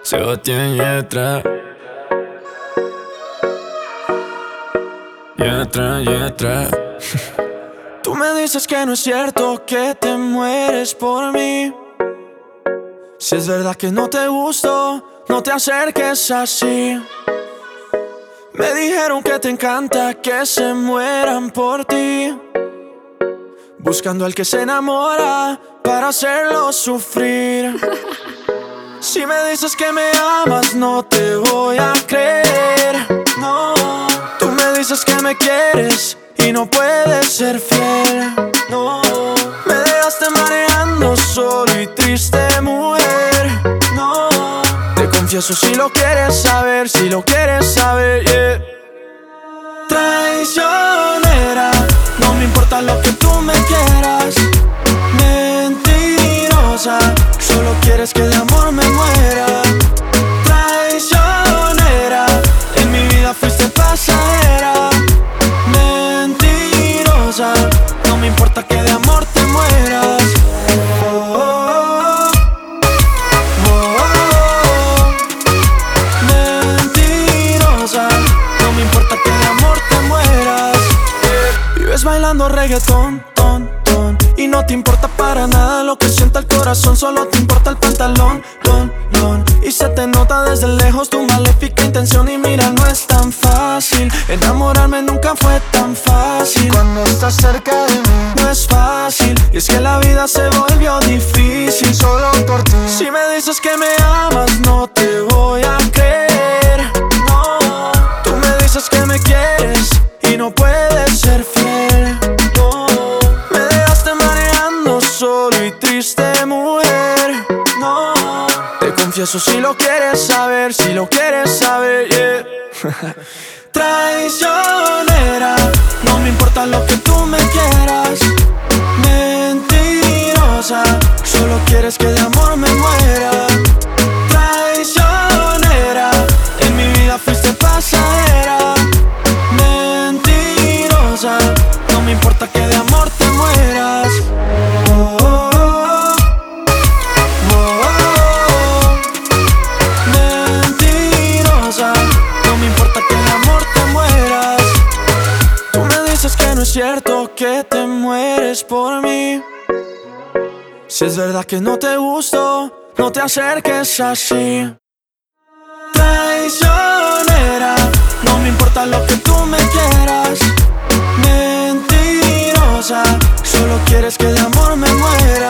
Sebastián Yatra. Yatra. Tú me dices que no es cierto, que te mueres por mí. Si es verdad que no te gusto, no te acerques así. Me dijeron que te encanta que se mueran por ti, buscando al que se enamora para hacerlo sufrir. Si me dices que me amas, no te voy a creer. No, tú me dices que me quieres y no puedes ser fiel. No, me dejaste mareando solo y triste, mujer. No, te confieso si lo quieres saber, si lo quieres saber, yeah. Traicionera, no me importa lo que tú me quieras. Mentirosa, solo quieres que de amor me muera. Traicionera, en mi vida fuiste pasajera. Mentirosa, no me importa que de amor te mueras. Mentirosa, no me importa que de amor te mueras. Vives bailando reggaetón, y no te importa para nada lo que sienta el corazón. Solo te importa el pantalón, y se te nota desde lejos tu maléfica intención. Y mira, no es tan fácil, enamorarme nunca fue tan fácil. Cuando estás cerca de mí no es fácil, y es que la vida se volvió difícil solo por ti. Si me dices que me amas, no te voy a creer. No, tú me dices que me quieres y no puedes ser fiel. No, me dejaste mareando solo y triste, mujer. No, te confieso si lo quieres saber, si lo quieres saber, yeah. Traicionera, no me importa lo que tú me quieras. Mentirosa, solo quieres que de amor me muera. Traicionera, en mi vida fuiste pasajera. Mentirosa, no me importa que de amor te mueras. Mentirosa, no me importa que de amor te mueras. Tú me dices que no es cierto, que te mueres por mí. Si es verdad que no te gusto, no te acerques así. Traicionera, no me importa lo que tú me quieras. Mentirosa, solo quieres que de amor me muera.